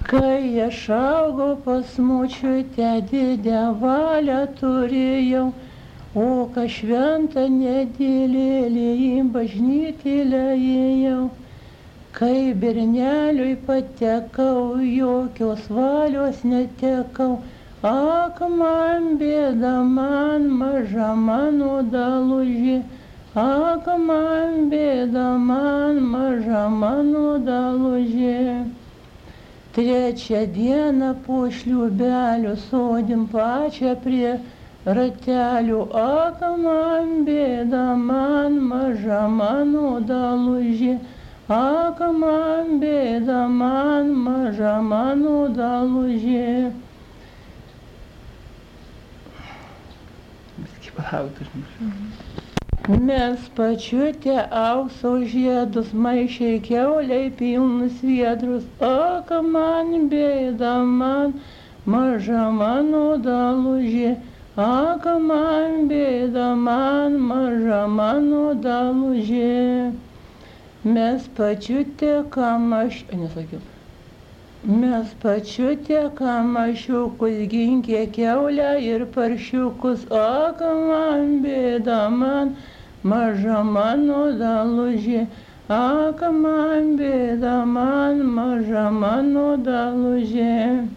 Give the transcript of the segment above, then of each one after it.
Kai aš augau pas močiutę, didę valią turėjau, o ką šventą nedėlėlį į bažnytėlę ėjau. Kai berneliui patekau, jokios valios netekau, ak man bėda, man maža mano daluži, ak man bėda, man maža mano daluži. Trečią dieną po šliūbelio sodėm pačią prie ratelių, ak man bėda, man maža mano daluži, ak man bėda, man maža mano daluži. Mes pačiutę aukso žiedus, maišė kiauliai pilnus sviedrus, ak man bėda, man maža mano daluži, ak man bėda, man maža mano daluži. Mes pačiutę kamašiukus ginkė kiaulę ir paršiukus, ak man bėda, man maža mano daluži, ak man bėda, man maža mano daluži.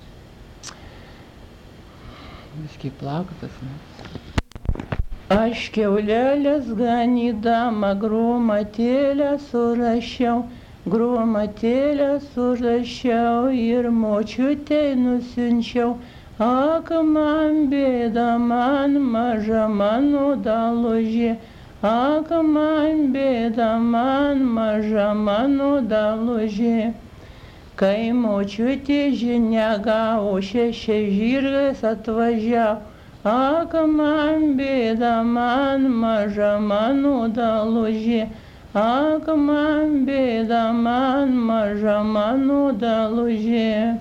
Biškai plaukas, ne? Aš kiaulelės ganydama gruomatėlę surašiau ir močiutei nusiunčiau, ak man bėda, man maža mano daluži, ak man bėda, man maža mano daluži. Kai močiutė žinia gavo, 6 žirgais atvažiavo, ak man bėda, man maža mano daluži, ak man bėda, man maža mano daluži.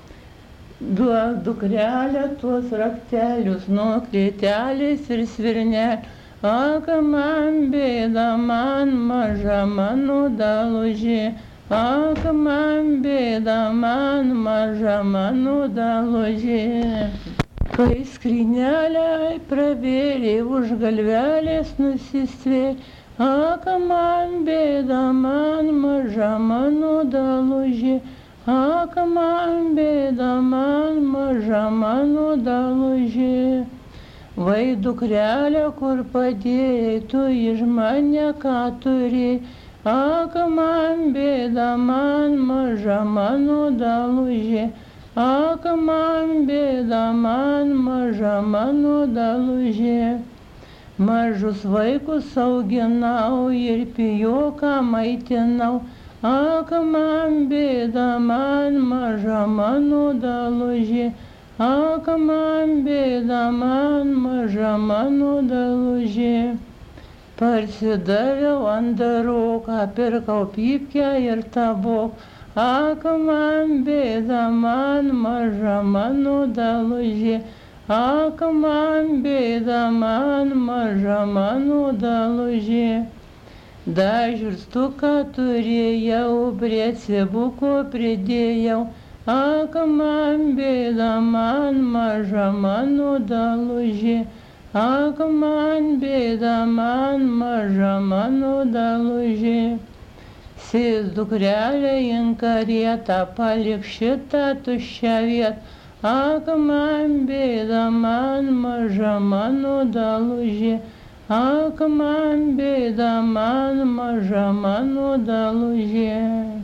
Duok dukrelę tuos raktelius nuo klėtelės ir svirnelės, ak man bėda, man maža mano daluži, ak man bėda, man maža mano daluži. Kai skrynelę pravėrė, už galvelės nusistvėrė, ak man bėda, man maža mano daluži, ak man bėda, man maža mano daluži. Vai dukrelė, kur padėjai, tu iš mane ką turėjai, ak man bėda, man maža mano daluži, ak man bėda, man maža mano daluži. Mažus vaikus auginau ir pijoką maitinau, ak man bėda, man maža mano daluži, ak man bėda, man maža mano daluži. Parsidaviau ant daroką, pirkau pypkę ir taboką, ak man bėda, man maža mano daluži, ak man bėda, man maža mano daluži. Dažirstuką turėjau, prie cibuko pridėjau, ak man bėda, man maža mano daluži, ak man bėda, man maža mano daluži. Sės dukrelė į karietą, palik šitą tuščią vietą, ak man bėda, man maža mano daluži, ak man bėda, man maža mano daluži.